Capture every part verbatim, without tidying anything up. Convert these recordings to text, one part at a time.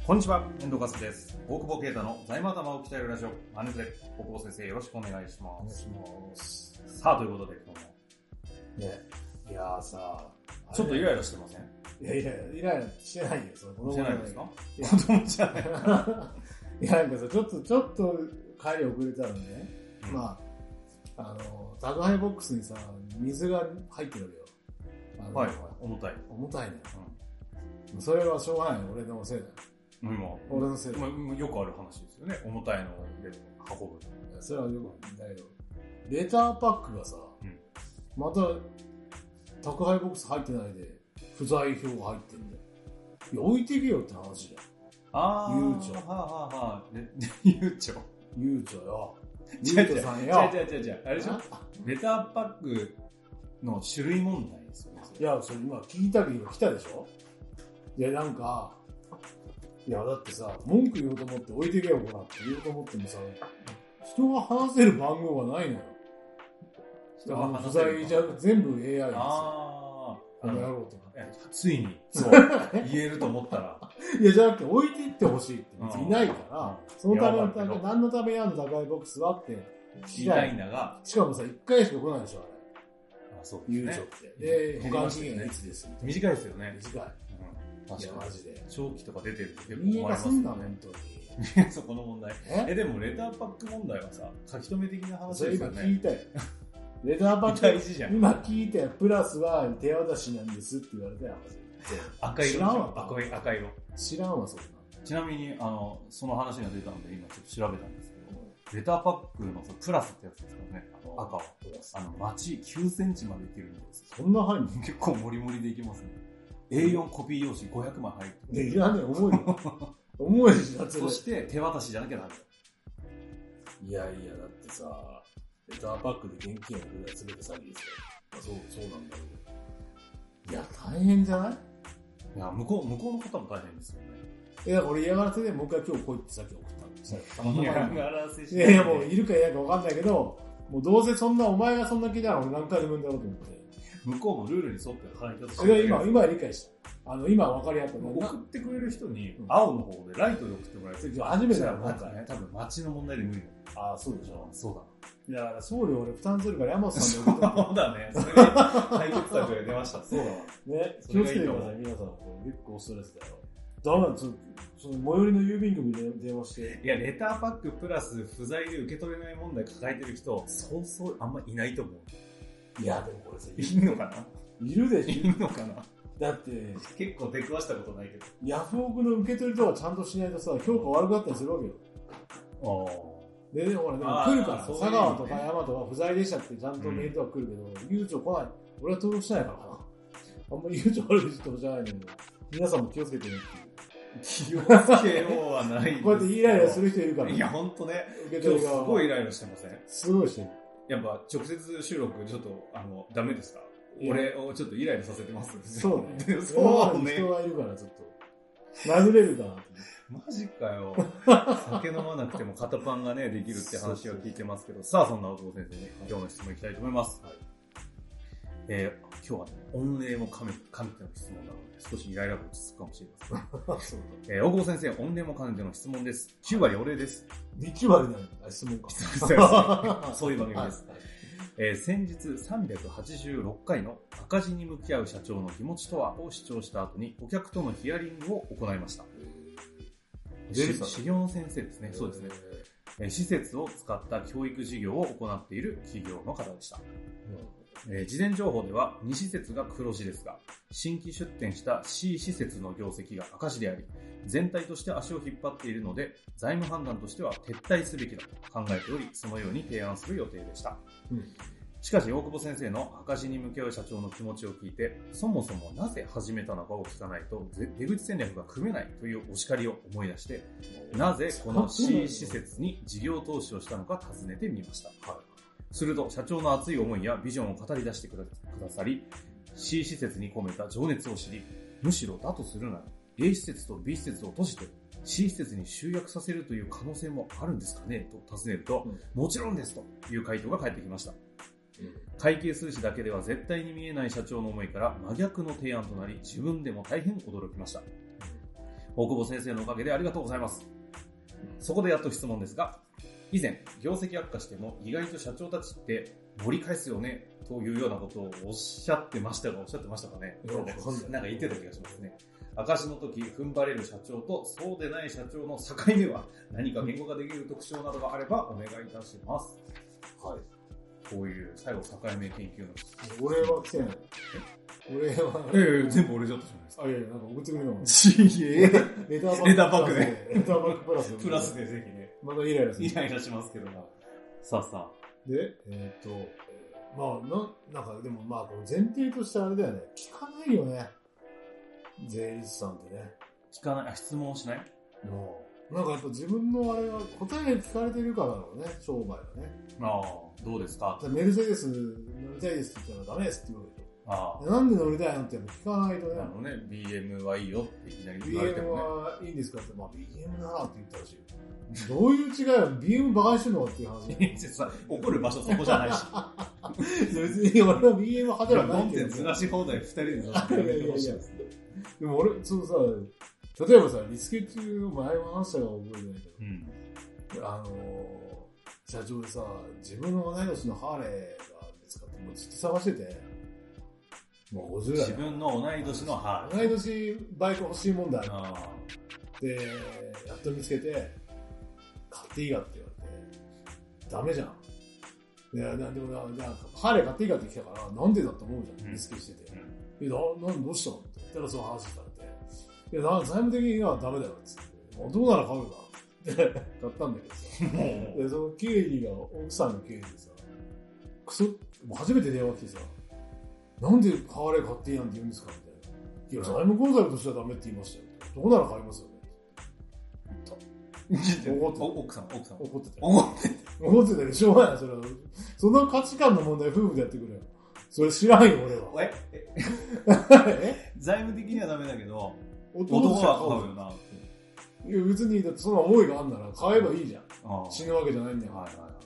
こんにちは、遠藤和樹です。大久保啓太の財務頭を鍛えるラジオ、マネトレ。大久保先生、よろしくお願いします。 お願いします。 さあ、ということで、今日も。 ね、いやーさ、 ちょっとイライラしてません？ いやいや、イライラしてないよ、その子供してないですか？ 子供じゃない。 いや、なんかさ、ちょっと、ちょっと帰り遅れたらね、 うん、まあ、あの、宅配ボックスにさ、水が入ってるわけよ。あのはい、重たい。 重たいね。 うん、 それはしょうがないよ、俺のせいだよ。 今、 俺のせいだよ。 まあ、よくある話ですよね。重たいのを運ぶ。 それはよくあるんだけど、レターパックがさ、うん、また、宅配ボックス入ってないで、不在票が入ってんだよ。いや、置いてけよって話だよ。 あー、 ゆうちょ。 はあはあはあ、ゆうちょ。 ゆうちょよ。 ゆうちょさんよ。違う違う違う違う。あれでしょ？レターパックの種類問題ですよね。 いや、それ今聞いたけど来たでしょ？いや、なんか、いや、だってさ、文句言おうと思って置いてけよ、ほらって言おうと思ってもさ、人が話せる番号がないのよ。人が不在じゃ、全部 エーアイ ですよ。 ああの野郎とか。 ついに、そう、言えると思ったら。 いや、じゃなくて置いていってほしいって別にいないから、そのためのため、何のためにあるの宅配ボックスはって聞きたいんだが。 しかもさ、いっかいしか来ないでしょ、あれ。 あ、そうですね。 ゆうちょって。で、保管期限がいつですみたいな。 短いですよね。 短い。 確かに。マジで。長期とか出てると結構困りますんだ、本当に。そこの問題。え、でもレターパック問題はさ、書き留め的な話ですよね。 それ今聞いたよ。レターパック、 大事じゃん。 今聞いたよ。プラスは手渡しなんですって言われたよ。 赤色。 知らんわ。 赤い、赤色。 知らんわ、そんな。 ちなみに、あの、その話が出たので今ちょっと調べたんですけど、レターパックのプラスってやつですからね。あの赤は。あの、マチきゅうセンチまでいけるんです。 そんな入るの？ 結構モリモリでいけますね。エーよん コピー用紙ごひゃくまい入ってる。いやね、重いよ。重いし、だって。 そして手渡しじゃなきゃダメ。 いやいや、だってさ、レターパックで現金を送るのは全て詐欺ですよ。そう、そうなんだけど。いや、大変じゃない？ いや、向こう、向こうの方も大変ですよね。 いや、俺嫌がらせでもう一回今日来いってさっき送ったんですよ。 嫌がらせして。 いやいや、もういるかいないか分かんないけど、もうどうせそんな、お前がそんな気なら俺何回でも言うんだろうと思って。 向こうもルールに沿って払い方してる。今、今は理解した。あの、今分かり合った。 送ってくれる人に、青の方でライトで送ってもらえる。 初めてだよ、 今回ね。多分街の問題で無理だ。 ああ、そうでしょ。 そうだ。 いや、だから送料俺負担するから山本さんで送って。 そうだね。それで解決策が出ました。そうだわ。 ね、気をつけてください、皆さん。結構ストレスだよ。ダメだ、その、その最寄りの郵便局に電話して。 いや、レターパックプラス不在で受け取れない問題抱えてる人、そうそうあんまいないと思う。 いや、でもこれさ、 いるのかないるでしょ。 いるのかなだって、 結構出くわしたことないけど。 ヤフオクの受け取りとかちゃんとしないとさ、評価悪かったりするわけよ。 ああ。 で、でもほら、でも来るから、佐川とか山とか不在でしたってちゃんとメールとか来るけど、ゆうちょ来ない。俺は登録してないからな。あんまりゆうちょ悪い人じゃないんだけど、皆さんも気をつけてねっていう。 気をつけようはない。 こうやってイライラする人いるから。 いや、ほんとね。 受け取り側すごいイライラしてません？ すごいしてる。 やっぱ直接収録ちょっと、あの、ダメですか？俺をちょっとイライラさせてます。 そうね。 そうね。 人がいるからちょっと。殴れるかなって。 マジかよ。酒飲まなくても肩パンがね、できるって話は聞いてますけど、さあ、そんな大久保先生に今日の質問いきたいと思います。はい、えー、今日はね、御礼も兼ねての質問なので、少しイライラが落ち着くかもしれません。えー、大久保先生、御礼も兼ねての質問です。きゅう割お礼です。 にきゅう割なの？質問か。 そういう番組です。えー、先日さんびゃくはちじゅうろっかいの赤字に向き合う社長の気持ちとはを視聴した後にお客とのヒアリングを行いました。修行の先生ですね。そうですね。えー、施設を使った教育事業を行っている企業の方でした。うんえー、事前情報ではに施設が黒字ですが、新規出店した C 施設の業績が赤字であり、全体として足を引っ張っているので、財務判断としては撤退すべきだと考えており、そのように提案する予定でした。うんしかし、大久保先生の赤字に向き合う社長の気持ちを聞いて、そもそもなぜ始めたのかを聞かないと、出口戦略が組めないというお叱りを思い出して、なぜこの C 施設に事業投資をしたのか尋ねてみました。はい、すると、社長の熱い思いやビジョンを語り出してくださり、C 施設に込めた情熱を知り、むしろだとするなら、A 施設と B 施設を閉じて、C 施設に集約させるという可能性もあるんですかねと尋ねると、うん、もちろんですという回答が返ってきました。会計数字だけでは絶対に見えない社長の思いから真逆の提案となり、自分でも大変驚きました。 大久保先生のおかげでありがとうございます。そこでやっと質問ですが、以前、業績悪化しても意外と社長たちって盛り返すよねというようなことをおっしゃってましたが、おっしゃってましたかね。なんか言ってた気がしますね。赤字の時、踏ん張れる社長とそうでない社長の境目は何か言語化できる特徴などがあればお願いいたします。はい。こういう最後境目研究の。 俺は来てない。俺は。 ええ、全部俺じゃったじゃないですか。 あ、いやいや、なんか送ってくれるのちげえ。 レターレターバックで。 レターバックプラスで。 プラスでぜひね。 まだイライラする。 イライラしますけどな。さあさあ。 で、えっ、ー、と、まあ、な、なんかでもまあ、前提としてあれだよね。聞かないよね。税理士さんってね。 聞かない、あ、質問しないもう。なんかやっぱ自分のあれが答え聞かれてるからだろうね、商売はね。 ああ、どうですかメルセデス乗りたいですって言ったらダメですって言うわけよ。 ああ。 なんで乗りたいのって聞かないとね。 あのね、ビーエム はいいよっていきなり言われてもね。 ビーエム はいいんですかって、まあ ビーエム ならって言ったらしい。どういう違いは ビーエム バカにしてんのかっていう話。 怒る場所そこじゃないし。 別に俺は ビーエム 派ではないけど。 コンテンツ出し放題ふたりで出してやいやいや。でも俺、そのさ、例えばさ、リスケ中の前も話したか覚えてないけど、うん、あのー、社長でさ、自分の同い年のハーレーがですかってもうずっと探してて、もうごじゅう代。 自分の同い年のハーレー。同い年バイク欲しい問題。で、やっと見つけて、買っていいかって言われて、ダメじゃん。いや、でもな、ハーレー買っていいかって来たから、なんでだと思うじゃん、リスケしてて。うん、いや、な、なんどうしたのって言ったらその話されて、いや、財務的にはダメだよって言って、どうなら買うかって買ったんだけどさ、で、その経理が、奥さんの経理でさ、クソ、もう初めて電話来てさ、なんでハーレー買っていいなんて言うんですかみたいな。いや、財務コンサルとしてはダメって言いましたよ。どうなら買いますよね。 怒ってた。奥さん、奥さん。 怒ってた。 怒ってた。怒ってたけど、しょうがない。それは。その価値観の問題、夫婦でやってくれよ。それ知らんよ、俺は。 ええ財務的にはダメだけど、男は買うよなって。 いや、別に、だってその思いがあんなら買えばいいじゃん。死ぬわけじゃないんだよ。はいはいはい。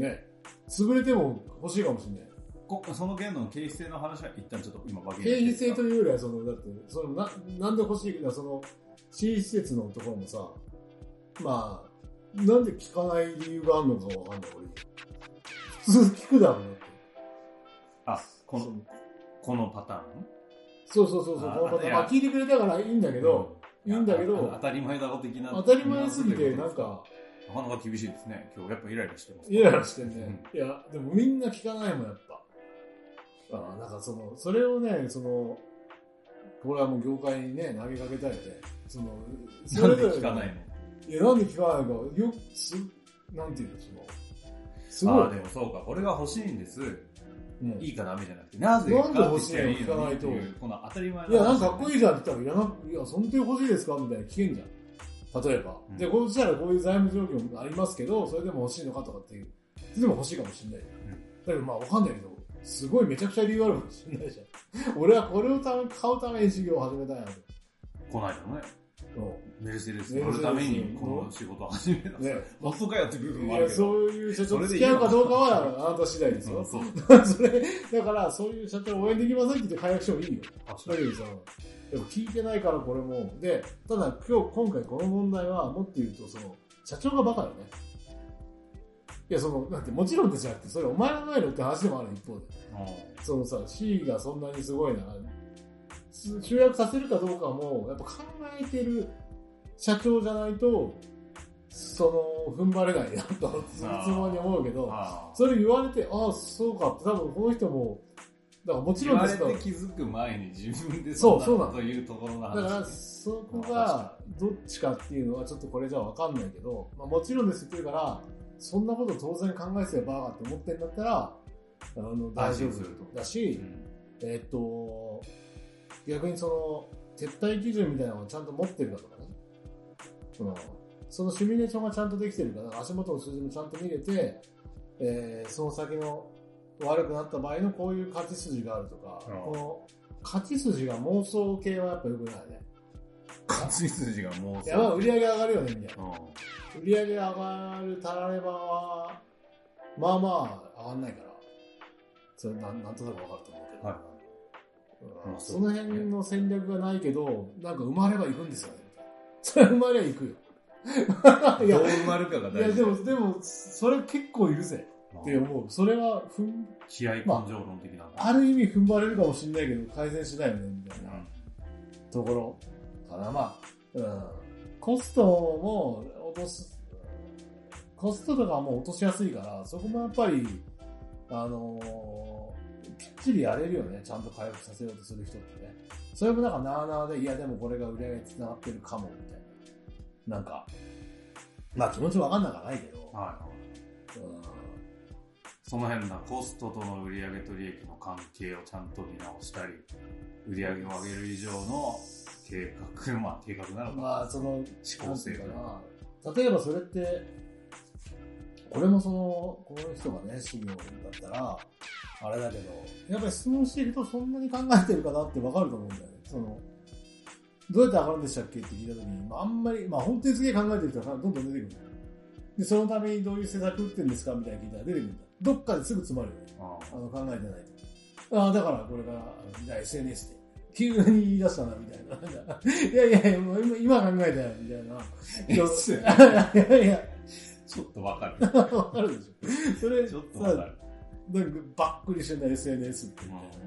ね。潰れても欲しいかもしんない。 こその件の経費性の話は一旦ちょっと今バゲ経費性というよりは、その、だって、その、な、なんで欲しいか、その、新施設のところもさ、まあ、なんで聞かない理由があるのかわかんない、俺。普通聞くだろうねって。 あ、この、このパターンそうそうそうそう、このパターン。まあ、聞いてくれたからいいんだけど、うん、いいんだけど、 当たり前だろ的な。 当たり前すぎて、なんか、 なかなか厳しいですね。今日やっぱイライラしてます。 イライラしてんね。うん、いや、でもみんな聞かないもん、やっぱ。あなんかその、それをね、その、これはもう業界にね、投げかけたいで、その、 それで聞かないのいや、なんで聞かないか、よく、す、なんていうの、その、すごい。 ああ、でもそうか、これが欲しいんです。うん、いいかダメじゃなくて、 なぜなんで欲しいの聞かないと。 この当たり前の、 ね。いや、なんかかっこいいじゃんって言ったら、いや、なんいや、そんな欲しいですかみたいな聞けんじゃん。例えば。うん、で、こうしたらこういう財務状況もありますけど、それでも欲しいのかとかっていう。でも欲しいかもしれない。うん、だけどまあわかんないけど、すごいめちゃくちゃ理由あるかもしれないじゃん。俺はこれを買うために事業を始めたいなと。 こないだのね。メルセデス乗るためにこの仕事を始めた。ね。マストかよって部分もあるけど。 そういう社長と付き合うかどうかはあなた次第ですよ。そう。それ、だからそういう社長を応援できませんって言って解約してもいいよ。だけどさ、でも聞いてないからこれも。で、ただ今日、今回この問題はもっと言うと、その、社長がバカよね。いや、その、なんて、もちろんでじゃなくて、それお前の前のって話でもある一方で。そのさ、C がそんなにすごいな、集約させるかどうかも、やっぱ考えてる社長じゃないと、その、踏ん張れないなと、つもに思うけど、それ言われて、ああ、そうかって、多分この人も、だからもちろんですけど。 言われて気づく前に自分でそうそうなというところの話。 だから、そこが、どっちかっていうのはちょっとこれじゃわかんないけど、まあもちろんですって言うから、そんなこと当然考えてばバーガーって思ってんだったら、あの、大丈夫だし、うん、えー、っと、逆にその、撤退基準みたいなのをちゃんと持ってるかとかね。その、そのシミュレーションがちゃんとできてるから、足元の数字もちゃんと見れて、えー、その先の悪くなった場合のこういう勝ち筋があるとか、うん、この勝ち筋が妄想系はやっぱ良くないね。 勝ち筋が妄想。 いや、まあ売り上げ上がるよね、みたいな。うん、売り上げ上がるたらればは、まあまあ上がんないから、それなん、なんとなくわかると思うけど。はい。うん、その辺の戦略がないけど、なんか生まれば行くんですよね。 それ生まれ行くよ。 いや、どう生まれるかが大事。 いや、でも、でも、それ結構いるぜって思う。それは、ふん、 気合感情論的な、まあ。ある意味踏ん張れるかもしれないけど、改善しないよね、みたいなところかな。まあ、うん。コストも落とす、コストとかも落としやすいから、そこもやっぱり、あのー、きっちりやれるよね。ちゃんと回復させようとする人ってね。それもなんかなーなーで、いやでもこれが売り上げにつながってるかも、みたいな。なんか、まあ気持ちわかんなくはないけど、 はい、うん、その辺なコストとの売上と利益の関係をちゃんと見直したり、売上を上げる以上の計画、まあ計画なのか、 まあその、 思考性かな。例えばそれって、これもその、この人がね、資料だったら、あれだけど、やっぱり質問していくとそんなに考えてるかなってわかると思うんだよね。その、どうやって上がるんでしたっけって聞いたときに、まああんまり、まあ本当にすげえ考えてる人がどんどん出てくるんだよ。で、そのためにどういう施策打ってるんですかみたいな聞いたら出てくるんだ。どっかですぐ詰まるよね。ああの考えてないと。ああ、だからこれから、じゃあ エスエヌエス で。急に言い出したな、みたいな。いやいやいや、もう今考えたよ、みたいな。いやいや。 ちょっとわかる。 わかるでしょ。それ、 ちょっとわかる。 なんかばっくりしてんだ エスエヌエス って。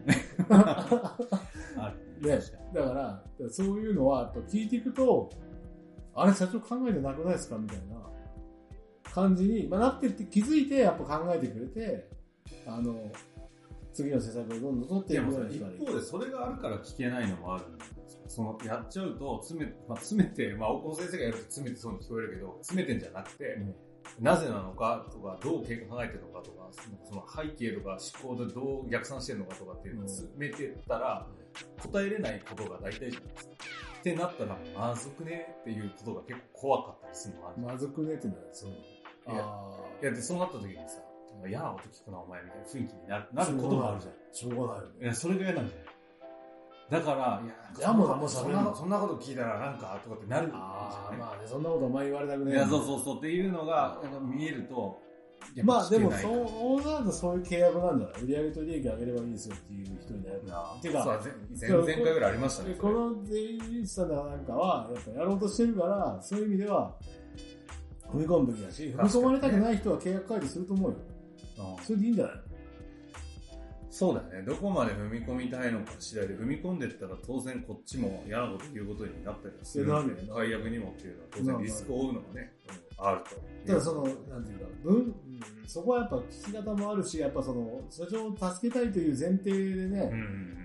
あるね、だから、そういうのはやっぱ聞いていくと、あれ社長考えてなくないですかみたいな感じに、まあ、なってって気づいてやっぱ考えてくれて、あの、次の施策をどんどん取っていくように一方でそれがあるから聞けないのもあるんですよ。その、やっちゃうと、詰め、まあ、詰めて、まあ、大久保先生がやると詰めてそうに聞こえるけど、詰めてんじゃなくて、うんなぜなのかとか、どう考えてるのかとか、その背景とか思考でどう逆算してるのかとかっていうのを詰めてったら、答えれないことが大体じゃないですか。ってなったら、まずくねっていうことが結構怖かったりするのがある。 まずくねってのは、そう。 いや、いやで、そうなった時にさ、嫌なこと聞くなお前みたいな雰囲気になる、なることもあるじゃん。 しょうがないよね。 いや、それが嫌なんじゃないだから、いや、 いやもう、もうそんな、そんなこと聞いたらなんか、とかってなるんじゃない。 ああ、まあね、そんなことお前言われたくねえ。 いや、そうそうそうっていうのが、見えると、 まあでも、そうなるとそういう契約なんじゃない売上と利益上げればいいですよっていう人になるな。っていうか、 前々回ぐらいありましたね。 この税理士さんなんかは、やっぱやろうとしてるから、そういう意味では、踏み込むべきだし、踏み込まれたくない人は契約解除すると思うよ。それでいいんじゃないそうだよね。どこまで踏み込みたいのか次第で、踏み込んでったら当然こっちも嫌なこと言うことになったりするんで、解約にもっていうのは当然リスクを負うのもね、あると。 ただその、なんていうか、分、うん、そこはやっぱ聞き方もあるし、やっぱその、社長を助けたいという前提でね、うんうん、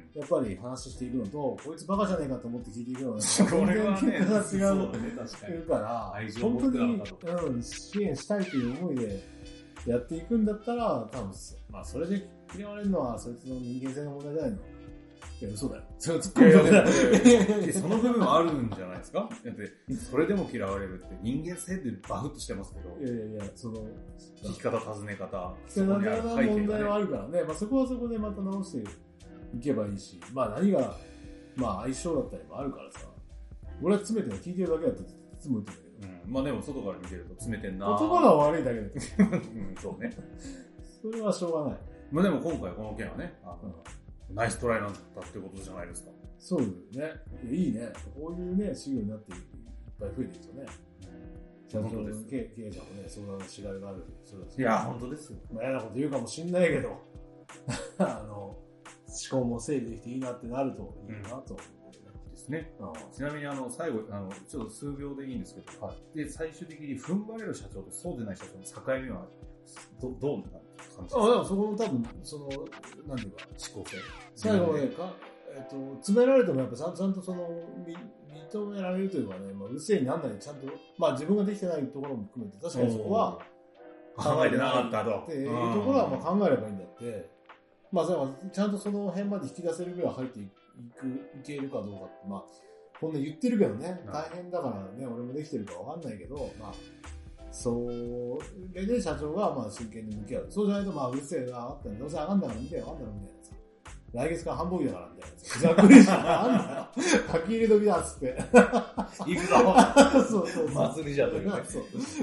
やっぱり話していくのと、こいつバカじゃねえかと思って聞いていくのは、 これはね、 結果が違う。ね、から、本当に、うん、支援したいという思いでやっていくんだったら、多分、まあそれで嫌われるのはそいつの人間性の問題じゃないの。いや、嘘だよ。それ突っ込んだ。 その部分はあるんじゃないですかだって、それでも嫌われるって人間性ってバフッとしてますけど。 いやいやいや、その、 聞き方、尋ね方。 聞き方の問題はあるからね。まあそこはそこでまた直していけばいいし、まあ何が、まあ相性だったりもあるからさ。俺は詰めてるの聞いてるだけだといつも言ってるけど。 うん。まあでも外から見てると詰めてんな言葉が悪いだけだけど。 うん、そうね。 それはしょうがない。 まあでも今回この件はね、あの、うん、ナイストライなんだってことじゃないですか。 そうね。いいね。こういうね、資料になっていっぱい増えていくとね。社長の経営者もね、相談のしがいがある。 いや、本当ですよ。 まあ嫌なこと言うかもしんないけど、あの、思考も整理できていいなってなるといいなと思う、 うん。ですね。ちなみにあの、最後、あの、ちょっと数秒でいいんですけど、はい、で、最終的に踏ん張れる社長とそうでない社長の境目は、ど、どうなる感じですか？ あ、でもそこの多分、その、なんていうか、思考性。最後までか、えっと、詰められてもやっぱちゃんちゃんとその、認められるというかね、まあ、うるせえになんないちゃんと、まあ自分ができてないところも含めて、確かにそこは考えてなかったと。 っていうところはまあ考えればいいんだって、まあちゃんとその辺まで引き出せるぐらい入っていく、いけるかどうかって、まあ、こんな言ってるけどね、大変だからね、俺もできてるかわかんないけど、まあ、それで社長がまあ真剣に向き合う。そうじゃないとまあうるせえな、あったらどうせ上がんだから見てよ、上がんだろみたいなさ。来月から繁忙期だからみたいな。ざっくりしかなんだよ。書き入れ時だっつって。 行くぞそうそうそう。 祭りじゃというね。 そう。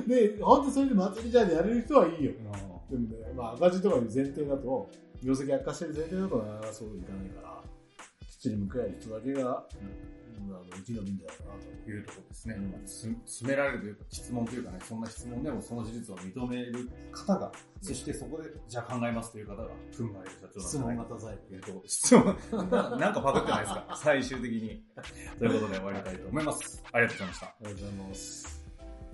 で、ほんとそれで祭りじゃでやれる人はいいよ。でもね、まあ赤字とかいう前提だと、業績悪化してる前提だとな、そういかないから、き土に向かえる人だけが、うん、あの生き延びんじゃないかなというところですね。うん、つ詰められるというか、質問というかね、そんな質問でもその事実を認める方が、うん、そしてそこで、じゃあ考えますという方が、ふんまいる社長質問型タイプ。 いうところ質問、なんかパクってないですか最終的に。ということで終わりたいと思います。ありがとうございました。 ありがとうございます。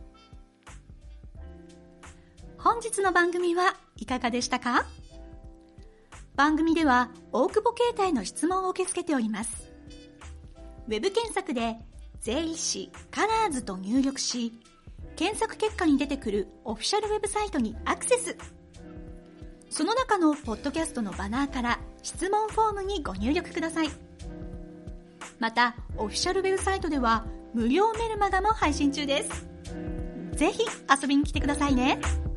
本日の番組はいかがでしたか？番組では大久保携帯の質問を受け付けております。ウェブ検索で税理士カラーズと入力し、検索結果に出てくるオフィシャルウェブサイトにアクセス。その中のポッドキャストのバナーから質問フォームにご入力ください。またオフィシャルウェブサイトでは無料メルマガも配信中です。ぜひ遊びに来てくださいね。